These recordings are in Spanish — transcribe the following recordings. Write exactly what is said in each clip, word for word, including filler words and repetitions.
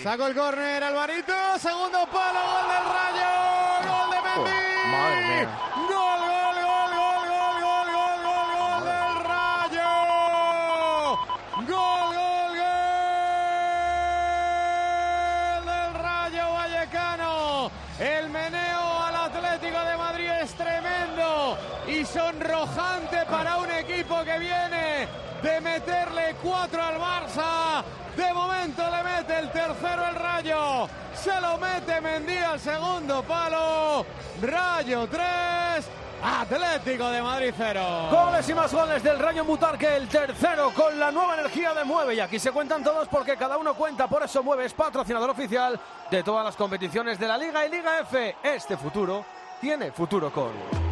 Sacó el córner Alvarito, segundo palo, gol del Rayo, gol de Mendy. Oh, madre mía. Gol, gol, gol, gol, gol, gol, gol, gol, gol del Rayo. Gol, gol, gol del Rayo Vallecano. El meneo al Atlético de Madrid es tremendo y sonrojante para un equipo que viene de meterle cuatro al Barça. De momento le mete el tercero el Rayo. Se lo mete Mendy al segundo palo. Rayo tres, Atlético de Madrid cero. Goles y más goles del Rayo en Butarque, el tercero con la nueva energía de Mueve. Y aquí se cuentan todos porque cada uno cuenta. Por eso Mueve es patrocinador oficial de todas las competiciones de la Liga y Liga F. Este futuro tiene futuro con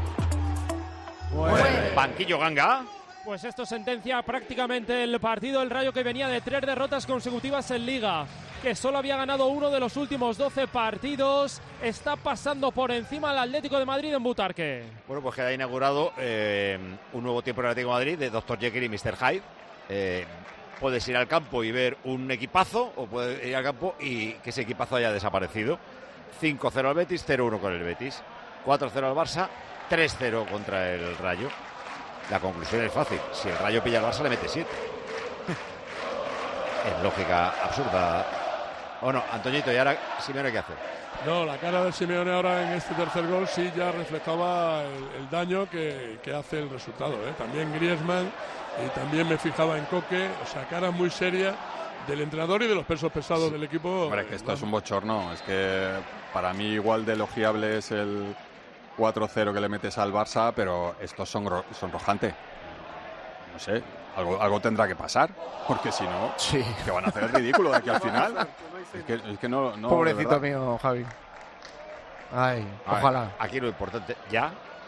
Mueve. Banquillo Ganga. Pues esto sentencia prácticamente el partido. El Rayo, que venía de tres derrotas consecutivas en Liga, que solo había ganado uno de los últimos doce partidos, está pasando por encima al Atlético de Madrid en Butarque. Bueno, pues queda inaugurado eh, un nuevo tiempo en el Atlético de Madrid de doctor Jekyll y mister Hyde. Eh, puedes ir al campo y ver un equipazo, o puedes ir al campo y que ese equipazo haya desaparecido. cinco cero al Betis, cero uno con el Betis. cuatro cero al Barça, tres cero contra el Rayo. La conclusión es fácil. Si el Rayo pilla al Barça, le mete siete. Es lógica absurda. Bueno, Antoñito, ¿y ahora Simeone qué hace? No, la cara de Simeone ahora en este tercer gol sí ya reflejaba el, el daño que, que hace el resultado, ¿eh? También Griezmann, y también me fijaba en Coque, o sea, cara muy seria del entrenador y de los pesos pesados sí. del equipo. Hombre, que esto es un bochorno. Es que para mí igual de elogiable es el cuatro cero que le metes al Barça, pero esto es sonrojante. No sé, algo, algo tendrá que pasar, porque si no, sí. que van a hacer el ridículo de aquí al final. Es que, es que no, no, pobrecito mío, Javi. Ay, a ojalá. Ver, aquí lo importante ya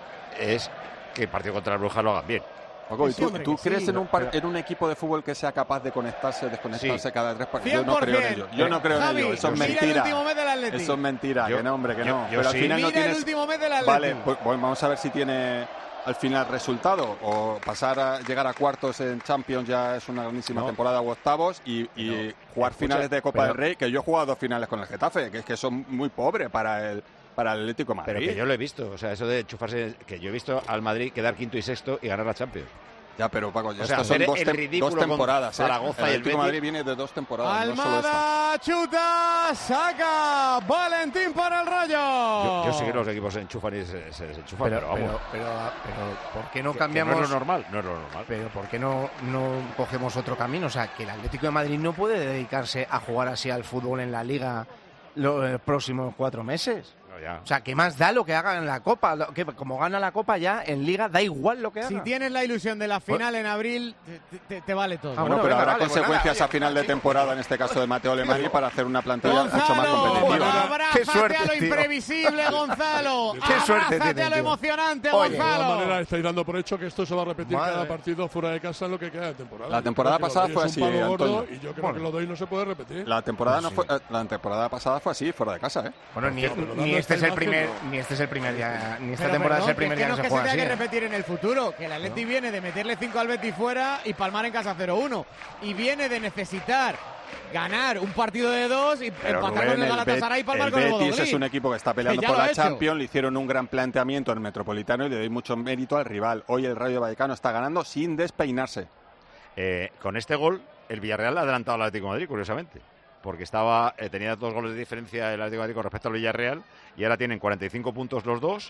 es que el partido contra la Bruja lo hagan bien. Paco, ¿y tú, ¿tú crees sí, en, un par, en un equipo de fútbol que sea capaz de conectarse, desconectarse sí. cada tres partidos? Yo no creo en ello. Yo no creo Javi, en ello. Eso es mentira. Eso es mentira. Yo, que no, hombre, que yo, no. Yo Pero sí. al final mira no tienes... el último mes del Atleti. Vale, pues, pues vamos a ver si tiene al final resultado. O pasar a llegar a cuartos en Champions ya es una grandísima no. temporada, o octavos, y, y no. jugar Escucha, finales de Copa pero... del Rey, que yo he jugado dos finales con el Getafe, que es que son muy pobres para el... para el Atlético de Madrid. Pero que yo lo he visto, o sea, eso de enchufarse, que yo he visto al Madrid quedar quinto y sexto y ganar la Champions. Ya, pero Paco, ya o sea, estos son dos, tem dos temporadas. Zaragoza ¿eh? El y el Atlético de Madrid viene de dos temporadas. Almada, no solo chuta, saca, Valentín para el Rayo. Yo, yo sé que los equipos se enchufan y se, se desenchufan, pero, pero vamos. Pero, pero, pero, ¿por qué no que, cambiamos? Que no es lo normal, no es lo normal. Pero ¿por qué no, no cogemos otro camino? O sea, que el Atlético de Madrid no puede dedicarse a jugar así al fútbol en la Liga los próximos cuatro meses. Ya. O sea, ¿qué más da lo que haga en la Copa? Lo, que, como gana la Copa ya, en Liga da igual lo que haga. Si tienes la ilusión de la final en abril, te, te, te vale todo. Ah, bueno, bueno, pero habrá vale, consecuencias a final de temporada, en este caso de Mateo Alemany, para hacer una plantilla Gonzalo, mucho más competitiva. Abrázate Qué suerte, a lo tío. imprevisible, Gonzalo. Qué suerte Abrázate tiene, a lo emocionante, Oye, Gonzalo. De todas maneras, estáis dando por hecho que esto se va a repetir Madre. cada partido fuera de casa en lo que queda de temporada. La temporada pasada fue así, Antonio. Y yo creo bueno. que lo doy no se puede repetir. La temporada, pues no sí. fue, la temporada pasada fue así, fuera de casa, ¿eh? Bueno, ni, ni este es el primer, ni este es el primer día, ni esta Pero temporada perdón, es el primer que día no que es se que juega se tenga así. que repetir en el futuro, que el Atleti ¿no? viene de meterle cinco al Betis fuera y palmar en casa cero uno, y viene de necesitar ganar un partido de dos y Pero empatar Rubén, con el Galatasaray y palmar el con el Betis Valladolid. es un equipo que está peleando que por la hecho. Champions, le hicieron un gran planteamiento en el Metropolitano y le doy mucho mérito al rival. Hoy el Rayo Vallecano está ganando sin despeinarse. Eh, con este gol, el Villarreal ha adelantado al Atlético de Madrid, curiosamente. Porque estaba eh, tenía dos goles de diferencia el Atlético de Madrid con respecto al Villarreal, y ahora tienen cuarenta y cinco puntos los dos,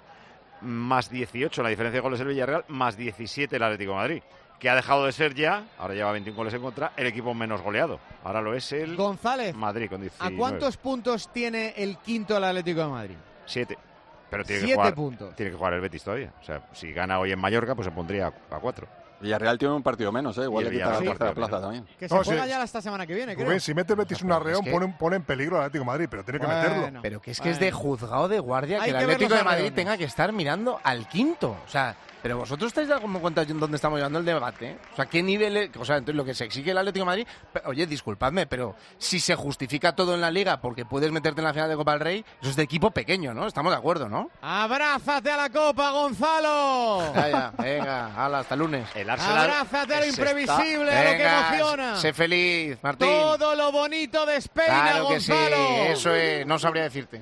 más dieciocho la diferencia de goles del Villarreal, más diecisiete el Atlético de Madrid, que ha dejado de ser ya, ahora lleva veintiún goles en contra, el equipo menos goleado. Ahora lo es el González, Madrid con diecinueve. ¿A cuántos puntos tiene el quinto el Atlético de Madrid? Siete. Pero tiene Siete que jugar, puntos. Tiene que jugar el Betis todavía. O sea, si gana hoy en Mallorca, pues se pondría a cuatro. Villarreal tiene un partido menos, ¿eh? Igual le quita la tercera sí, plaza también. Que se no, juega sí. ya esta semana que viene, creo. Rubén, si mete el Betis un arreón, es que... pone, pone en peligro al Atlético de Madrid, pero tiene que bueno, meterlo. Pero que es que bueno. es de juzgado de guardia Hay que el que ver Atlético los de Madrid arreones. tenga que estar mirando al quinto. O sea, pero vosotros estáis dando cuenta de dónde estamos llevando el debate, ¿eh? O sea, ¿qué nivel es? O sea, entonces lo que se exige el Atlético de Madrid... Oye, disculpadme, pero si se justifica todo en la Liga porque puedes meterte en la final de Copa del Rey, eso es de equipo pequeño, ¿no? Estamos de acuerdo, ¿no? Abrázate a la Copa, Gonzalo. Ya, ya, venga, hala, hasta el lunes. El el Arsenal Abrázate a lo se imprevisible, está... a lo que Venga, emociona. sé feliz, Martín. Todo lo bonito despeina, Claro que sí, Gonzalo. eso es, no sabría decirte.